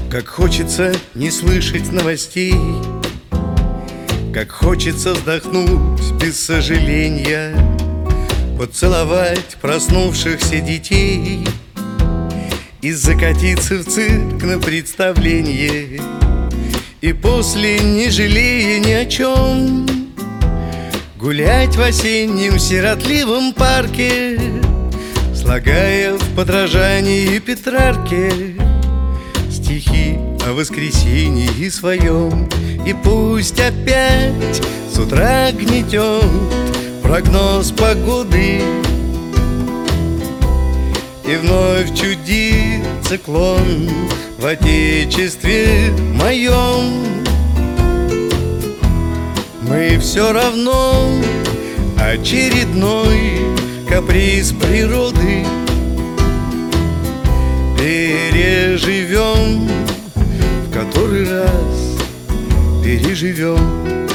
Как хочется не слышать новостей, как хочется вздохнуть без сожаления, поцеловать проснувшихся детей и закатиться в цирк на представление. И после, не жалея ни о чем, гулять в осеннем сиротливом парке, слагая в подражании Петрарке стихи о воскресенье своем. И пусть опять с утра гнетет прогноз погоды, и вновь чудит циклон в отечестве моем, мы все равно очередной каприз природы переживем, в который раз переживем.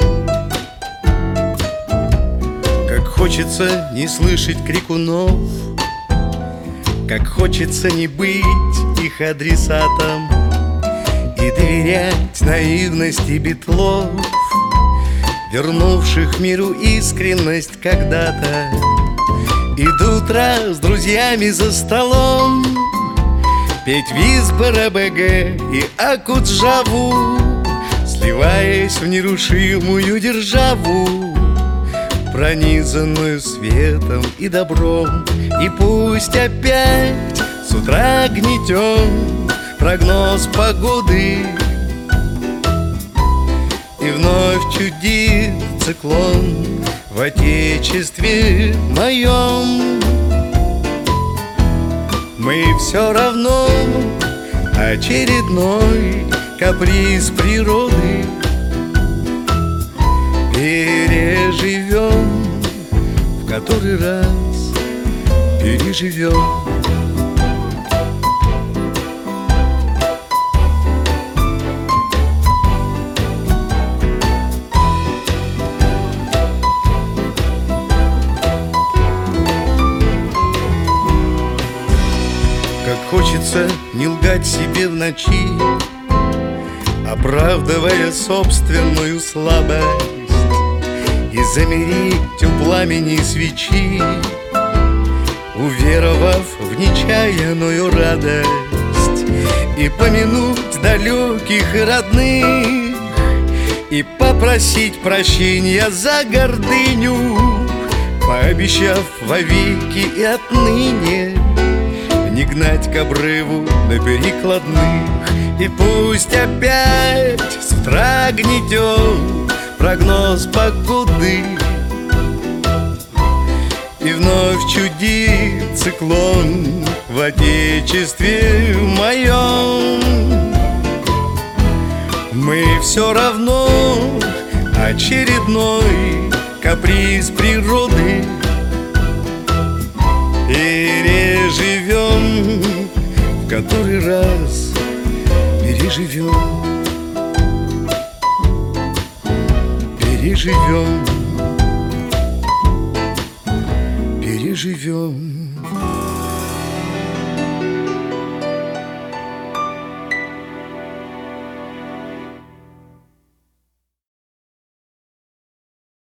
Как хочется не слышать крикунов, как хочется не быть их адресатом и доверять наивности битлов, вернувших миру искренность когда-то. И до утра с друзьями за столом петь Визбора БГ и Акуджаву, сливаясь в нерушимую державу, пронизанную светом и добром. И пусть опять с утра гнетет прогноз погоды, и вновь чудит циклон в отечестве моем, мы все равно очередной каприз природы переживем, в который раз переживем. Как хочется не лгать себе в ночи, оправдывая собственную слабость, и замереть у пламени свечи, уверовав в нечаянную радость, и помянуть далеких и родных, и попросить прощения за гордыню, пообещав вовеки и отныне не гнать к обрыву на перекладных. И пусть опять с утра гнетет прогноз погоды, и вновь чудит циклон в отечестве моем, мы все равно очередной каприз природы переживем, в который раз переживем, переживем, переживем.